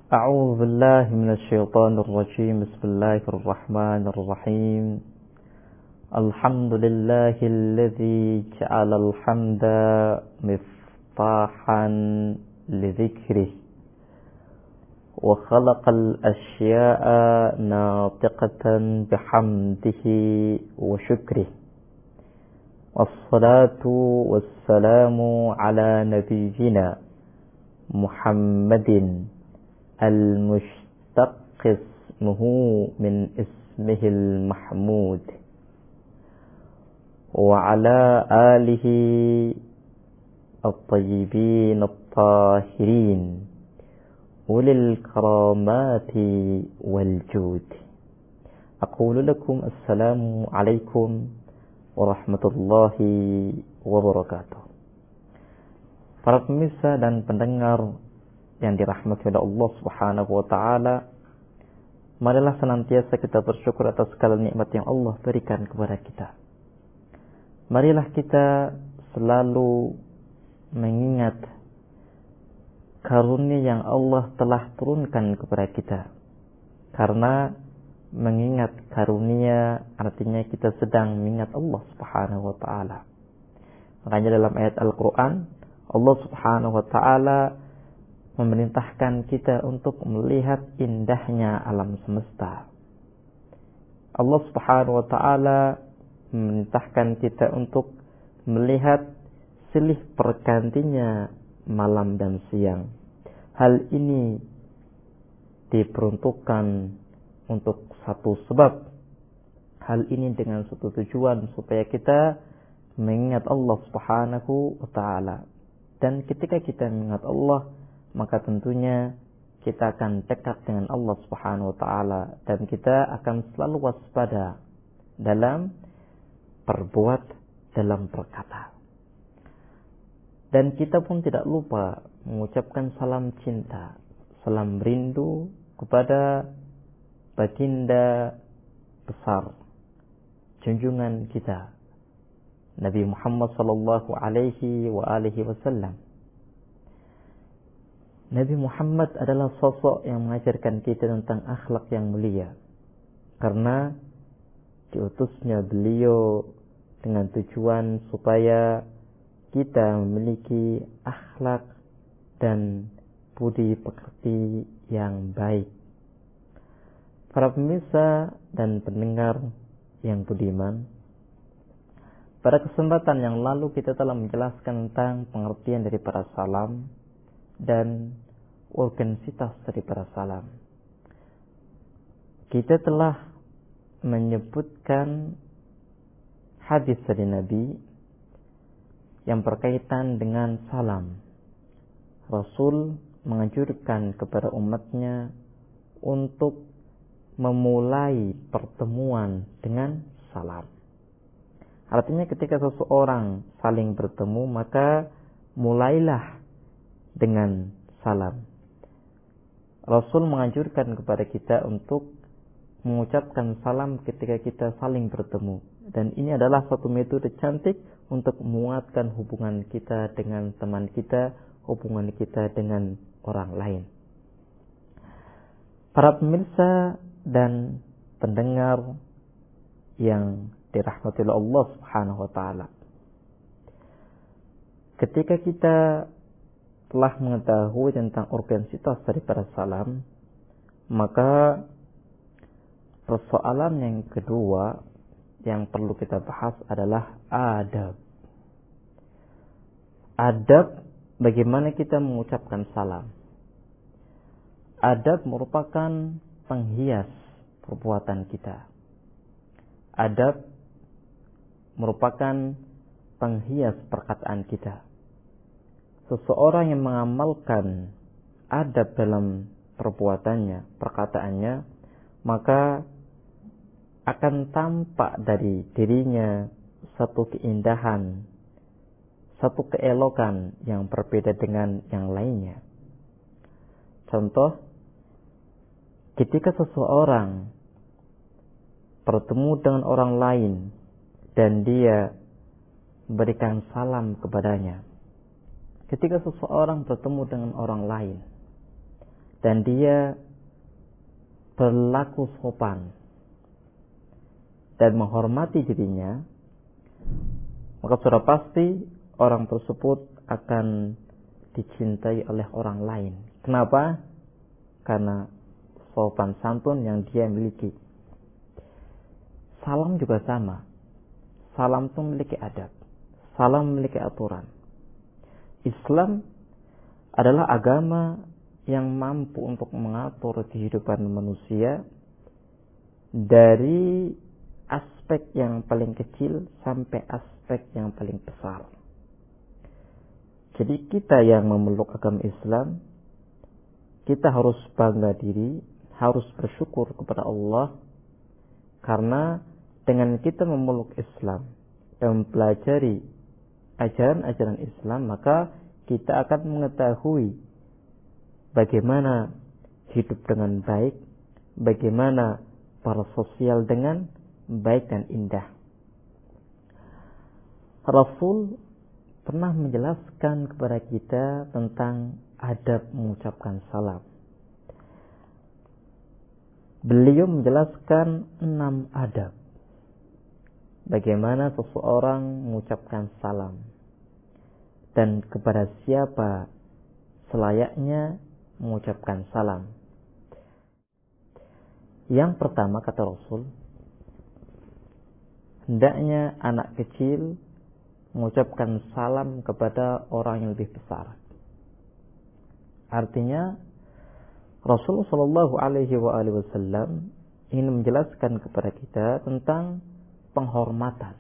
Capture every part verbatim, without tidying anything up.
أعوذ بالله من الشيطان الرجيم. بسم الله الرحمن الرحيم. الحمد لله الذي جعل الحمد مفتاحا لذكره وخلق الأشياء ناطقة بحمده وشكره، والصلاة والسلام على نبينا محمد المشتق اسمه من اسمه المحمود، وعلى آله الطيبين الطاهرين أولي الكرامات والجود. أقول لكم السلام عليكم ورحمة الله وبركاته. Para pemirsa dan pendengar yang dirahmati oleh Allah Subhanahu wa taala, marilah senantiasa kita bersyukur atas segala nikmat yang Allah berikan kepada kita. Marilah kita selalu mengingat karunia yang Allah telah turunkan kepada kita. Karena mengingat karunia artinya kita sedang mengingat Allah Subhanahu wa taala. Makanya dalam ayat Al-Qur'an Allah Subhanahu wa taala memerintahkan kita untuk melihat indahnya alam semesta. Allah Subhanahu wa taala memerintahkan kita untuk melihat silih bergantinya malam dan siang. Hal ini diperuntukkan untuk satu sebab. Hal ini dengan satu tujuan supaya kita mengingat Allah Subhanahu wa taala. Dan ketika kita mengingat Allah, maka tentunya kita akan dekat dengan Allah Subhanahu wa taala dan kita akan selalu waspada dalam berbuat, dalam berkata. Dan kita pun tidak lupa mengucapkan salam cinta, salam rindu kepada baginda besar, junjungan kita, Nabi Muhammad sallallahu alaihi wa alihi wasallam. Nabi Muhammad adalah sosok yang mengajarkan kita tentang akhlak yang mulia. Karena diutusnya beliau dengan tujuan supaya kita memiliki akhlak dan budi pekerti yang baik. Para pemirsa dan pendengar yang budiman, pada kesempatan yang lalu kita telah menjelaskan tentang pengertian dari para salam dan urgensitas daripada salam. Kita telah menyebutkan hadis dari Nabi yang berkaitan dengan salam. Rasul menganjurkan kepada umatnya untuk memulai pertemuan dengan salam. Artinya ketika seseorang saling bertemu, maka mulailah dengan salam. Rasul menganjurkan kepada kita untuk mengucapkan salam ketika kita saling bertemu. Dan ini adalah satu metode cantik untuk menguatkan hubungan kita dengan teman kita, hubungan kita dengan orang lain. Para pemirsa dan pendengar yang dirahmati oleh Allah Subhanahu wa taala, ketika kita telah mengetahui tentang urgensitas daripada salam, maka persoalan yang kedua yang perlu kita bahas adalah adab. Adab bagaimana kita mengucapkan salam. Adab merupakan penghias perbuatan kita. Adab merupakan penghias perkataan kita. Seseorang yang mengamalkan adab dalam perbuatannya, perkataannya, maka akan tampak dari dirinya satu keindahan, satu keelokan yang berbeda dengan yang lainnya. Contoh, ketika seseorang bertemu dengan orang lain dan dia memberikan salam kepadanya, ketika seseorang bertemu dengan orang lain dan dia berlaku sopan dan menghormati dirinya, maka sudah pasti orang tersebut akan dicintai oleh orang lain. Kenapa? Karena sopan santun yang dia miliki. Salam juga sama. Salam itu memiliki adab. Salam memiliki aturan. Islam adalah agama yang mampu untuk mengatur kehidupan manusia dari aspek yang paling kecil sampai aspek yang paling besar. Jadi kita yang memeluk agama Islam, kita harus bangga diri, harus bersyukur kepada Allah, karena dengan kita memeluk Islam dan mempelajari ajaran-ajaran Islam, maka kita akan mengetahui bagaimana hidup dengan baik, bagaimana bersosial dengan baik dan indah. Rasul pernah menjelaskan kepada kita tentang adab mengucapkan salam. Beliau menjelaskan enam adab bagaimana seseorang mengucapkan salam dan kepada siapa selayaknya mengucapkan salam. Yang pertama, kata Rasul, hendaknya anak kecil mengucapkan salam kepada orang yang lebih besar. Artinya Rasulullah Shallallahu Alaihi Wasallam ingin menjelaskan kepada kita tentang penghormatan.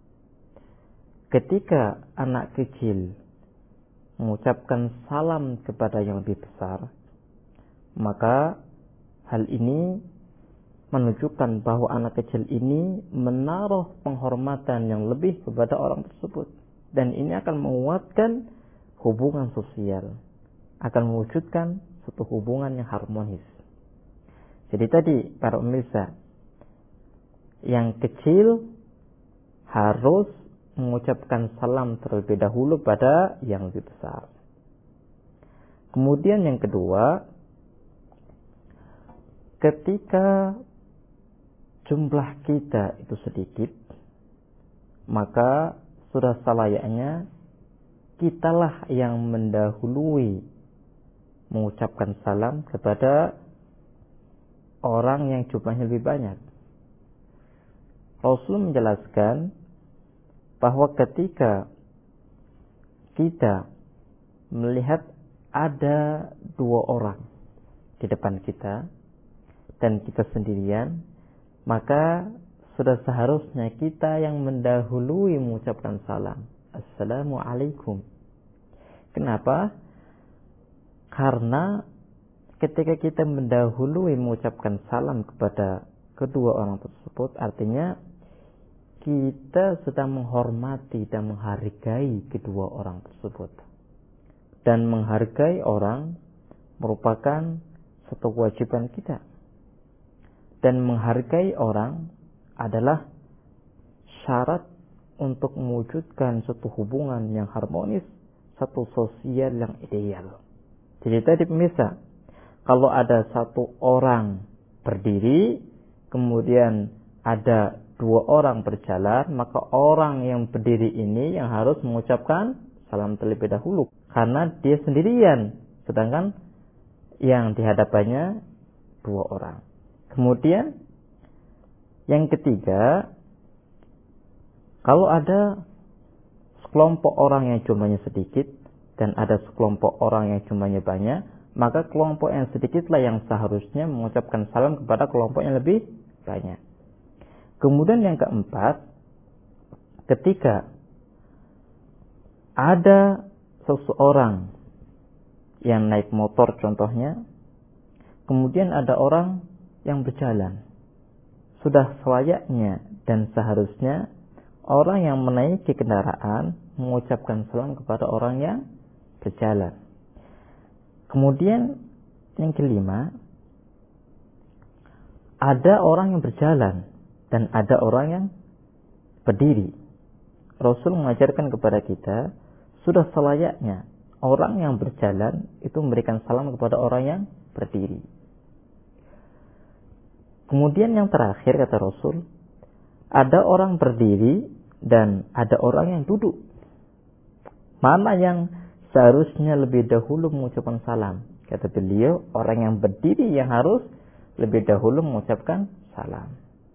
Ketika anak kecil mengucapkan salam kepada yang lebih besar, maka hal ini menunjukkan bahwa anak kecil ini menaruh penghormatan yang lebih kepada orang tersebut, dan ini akan menguatkan hubungan sosial, akan mewujudkan suatu hubungan yang harmonis. Jadi tadi para pemirsa, yang kecil harus mengucapkan salam terlebih dahulu pada yang lebih besar. Kemudian yang kedua, ketika jumlah kita itu sedikit, maka sudah selayaknya kitalah yang mendahului mengucapkan salam kepada orang yang jumlahnya lebih banyak. Rasul menjelaskan bahwa ketika kita melihat ada dua orang di depan kita dan kita sendirian, maka sudah seharusnya kita yang mendahului mengucapkan salam. Assalamualaikum. Kenapa? Karena ketika kita mendahului mengucapkan salam kepada kedua orang tersebut, artinya kita sedang menghormati dan menghargai kedua orang tersebut. Dan menghargai orang merupakan satu kewajiban kita. Dan menghargai orang adalah syarat untuk mewujudkan suatu hubungan yang harmonis, satu sosial yang ideal. Jadi tadi pemirsa, kalau ada satu orang berdiri, kemudian ada dua orang berjalan, maka orang yang berdiri ini yang harus mengucapkan salam terlebih dahulu, karena dia sendirian, sedangkan yang dihadapannya dua orang. Kemudian yang ketiga, kalau ada sekelompok orang yang jumlahnya sedikit dan ada sekelompok orang yang jumlahnya banyak, maka kelompok yang sedikitlah yang seharusnya mengucapkan salam kepada kelompok yang lebih banyak. Kemudian yang keempat, ketika ada seseorang yang naik motor contohnya, kemudian ada orang yang berjalan, sudah selayaknya dan seharusnya orang yang menaiki kendaraan mengucapkan salam kepada orang yang berjalan. Kemudian yang kelima, ada orang yang berjalan dan ada orang yang berdiri. Rasul mengajarkan kepada kita, sudah selayaknya orang yang berjalan itu memberikan salam kepada orang yang berdiri. Kemudian yang terakhir kata Rasul, ada orang berdiri dan ada orang yang duduk. Mana yang seharusnya lebih dahulu mengucapkan salam? Kata beliau, orang yang berdiri yang harus lebih dahulu mengucapkan salam.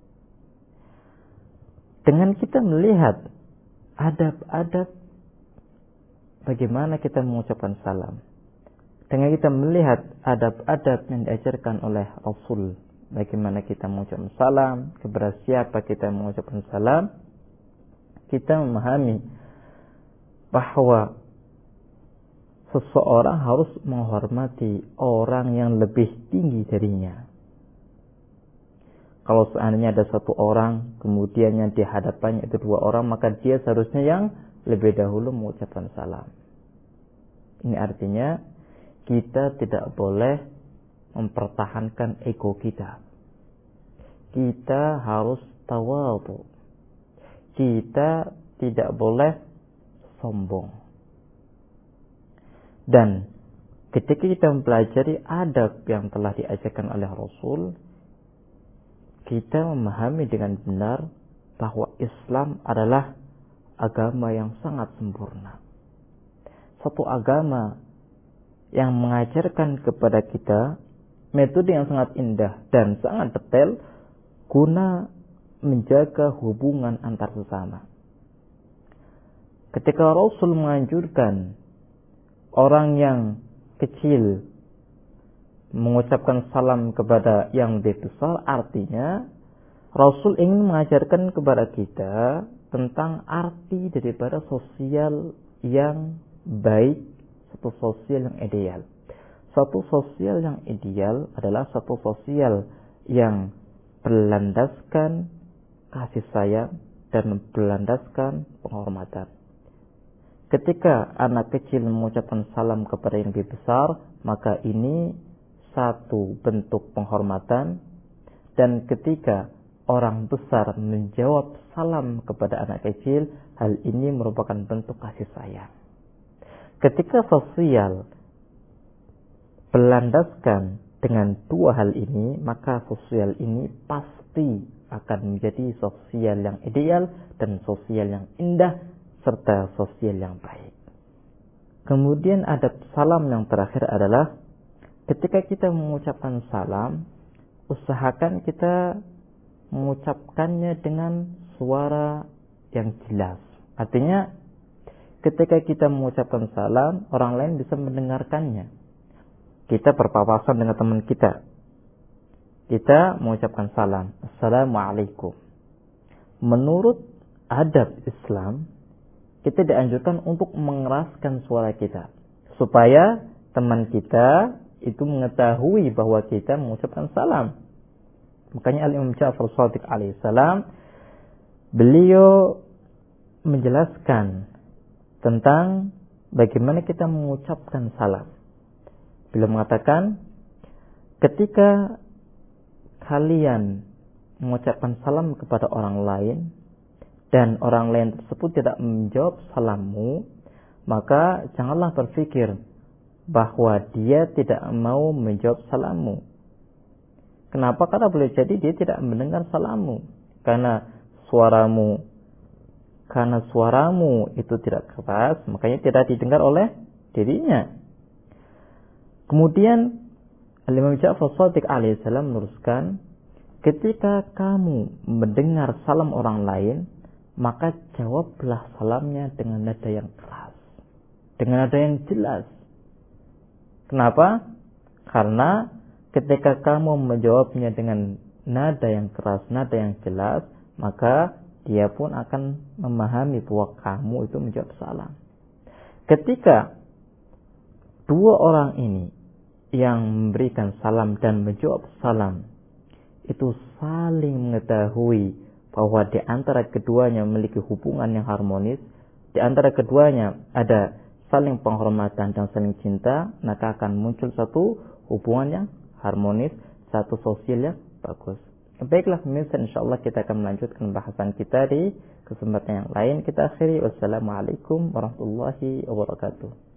Dengan kita melihat adab-adab bagaimana kita mengucapkan salam, dengan kita melihat adab-adab yang diajarkan oleh Rasul, bagaimana kita mengucapkan salam, kepada siapa kita mengucapkan salam, kita memahami bahwa seseorang harus menghormati orang yang lebih tinggi darinya. Kalau seandainya ada satu orang, kemudian yang di hadapannya itu dua orang, maka dia seharusnya yang lebih dahulu mengucapkan salam. Ini artinya kita tidak boleh mempertahankan ego kita. Kita harus tawadhu. Kita tidak boleh sombong. Dan ketika kita mempelajari adab yang telah diajarkan oleh Rasul, kita memahami dengan benar bahwa Islam adalah agama yang sangat sempurna. Satu agama yang mengajarkan kepada kita metode yang sangat indah dan sangat detail guna menjaga hubungan antar sesama. Ketika Rasul menganjurkan orang yang kecil mengucapkan salam kepada yang lebih besar, artinya Rasul ingin mengajarkan kepada kita tentang arti daripada sosial yang baik, satu sosial yang ideal. Satu sosial yang ideal adalah satu sosial yang berlandaskan kasih sayang dan berlandaskan penghormatan. Ketika anak kecil mengucapkan salam kepada yang lebih besar, maka ini satu bentuk penghormatan. Dan ketika orang besar menjawab salam kepada anak kecil, hal ini merupakan bentuk kasih sayang. Ketika sosial berlandaskan dengan dua hal ini, maka sosial ini pasti akan menjadi sosial yang ideal dan sosial yang indah serta sosial yang baik. Kemudian adab salam yang terakhir adalah ketika kita mengucapkan salam, usahakan kita mengucapkannya dengan suara yang jelas. Artinya ketika kita mengucapkan salam, orang lain bisa mendengarkannya. Kita berpapasan dengan teman kita, kita mengucapkan salam, Assalamualaikum. Menurut adab Islam, kita dianjurkan untuk mengeraskan suara kita supaya teman kita itu mengetahui bahwa kita mengucapkan salam. Makanya Al-Imam Ja'far Shadiq alaihissalam, beliau menjelaskan tentang bagaimana kita mengucapkan salam. Beliau mengatakan, ketika kalian mengucapkan salam kepada orang lain dan orang lain tersebut tidak menjawab salammu, maka janganlah berpikir bahwa dia tidak mau menjawab salammu. Kenapa? Karena boleh jadi dia tidak mendengar salammu. Karena suaramu karena suaramu itu tidak keras, makanya tidak didengar oleh dirinya. Kemudian Al-Imam Ja'far Shadiq alaihissalam meneruskan, ketika kamu mendengar salam orang lain, maka jawablah salamnya dengan nada yang keras, dengan nada yang jelas. Kenapa? Karena ketika kamu menjawabnya dengan nada yang keras, nada yang jelas, maka dia pun akan memahami bahwa kamu itu menjawab salam. Ketika dua orang ini yang memberikan salam dan menjawab salam itu saling mengetahui bahwa di antara keduanya memiliki hubungan yang harmonis, di antara keduanya ada saling penghormatan dan saling cinta, maka akan muncul satu hubungan yang harmonis, satu sosial yang bagus. Baiklah pemirsa, insyaallah kita akan melanjutkan bahasan kita di kesempatan yang lain. Kita akhiri, wassalamualaikum warahmatullahi wabarakatuh.